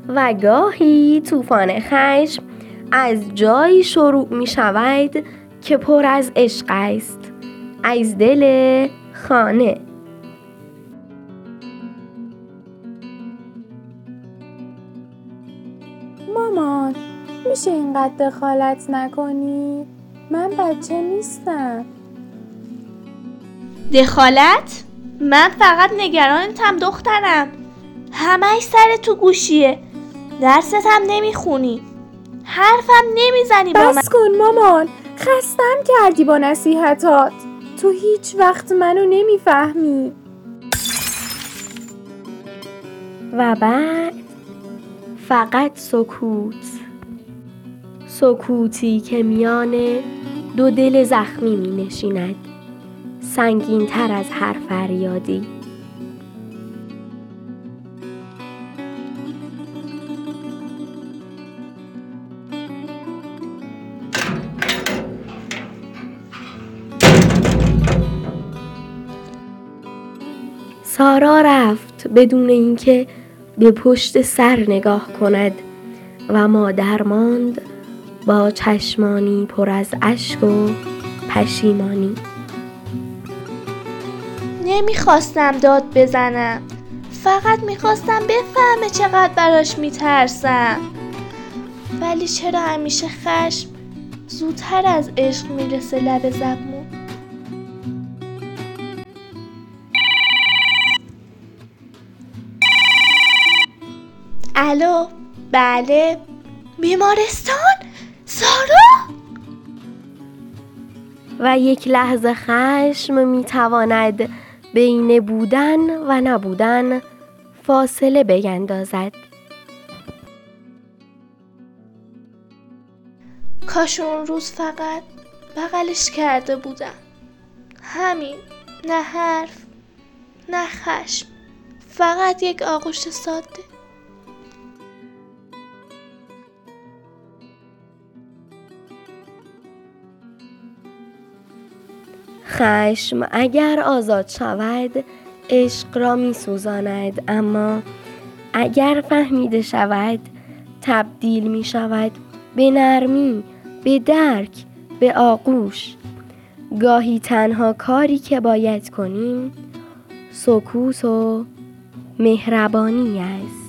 و گاهی طوفان خشم از جایی شروع می شود که پر از عشق است، از دل خانه. مامان، میشه اینقدر دخالت نکنی؟ من بچه نیستم. دخالت؟ من فقط نگرانتم دخترم. همش سر تو گوشیه. درست هم نمیخونی. حرفم نمیزنی با من. بس کن مامان، خستم کردی با نصیحتات. تو هیچ وقت منو نمیفهمی. و بعد فقط سکوتی که میان دو دل زخمی می نشیند، سنگین تر از هر فریادی. سارا رفت بدون اینکه به پشت سر نگاه کند و مادر ماند با چشمانی پر از اشک و پشیمانی. نمیخواستم داد بزنم، فقط میخواستم بفهمه چقدر براش میترسم. ولی چرا همیشه خشم زودتر از عشق میرسه لب زبون؟ الو، بله، بیمارستان؟ سارا؟ و یک لحظه خشم میتواند بین بودن و نبودن فاصله بیندازد. کاش اون روز فقط بغلش کرده بودم. همین، نه حرف، نه خشم، فقط یک آغوش ساده. خشم اگر آزاد شود عشق را می سوزاند، اما اگر فهمیده شود تبدیل می شود به نرمی، به درک، به آغوش. گاهی تنها کاری که باید کنیم سکوت و مهربانی است.